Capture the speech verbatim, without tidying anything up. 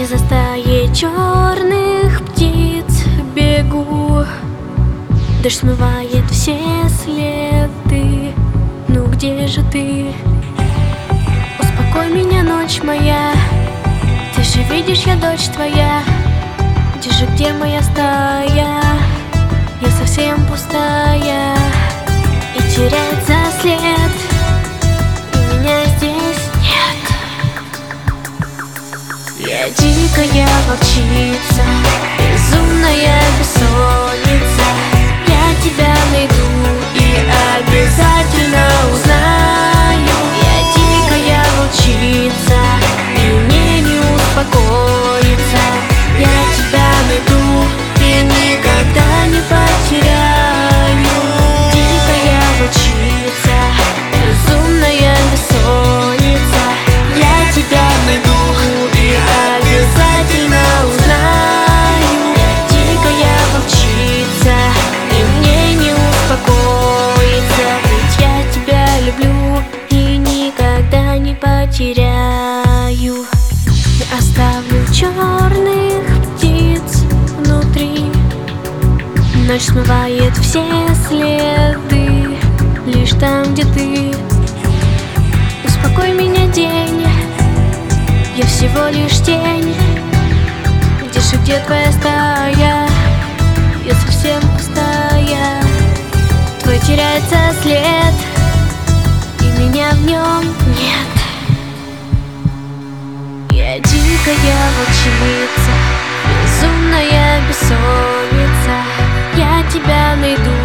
Я за стаей черных птиц бегу. Дождь смывает все следы. Ну где же ты? Успокой меня, ночь моя. Ты же видишь, я дочь твоя. Где же, где моя стая? Я совсем пустая, и теряется след, и меня здесь нет. Я дикая волчица, безумная бессонница. Я тебя найду и обязательно узнаю. Я дикая волчица, и мне не успокоиться. Я тебя найду и никогда не потеряю. Дикая волчица, безумная бессонница. Я тебя найду и обязательно узнаю. Я дикая волчица, и мне не успокоиться. Ведь я тебя люблю и никогда не потеряю. Я оставлю черных птиц внутри. Ночь смывает все следы, лишь там, где ты. Успокой меня, день, я всего лишь тень. Где же, где твоя стая? Я совсем пустая. Твой теряется след, и меня в нем нет. Я дикая волчица, безумная бессонница. Я тебя найду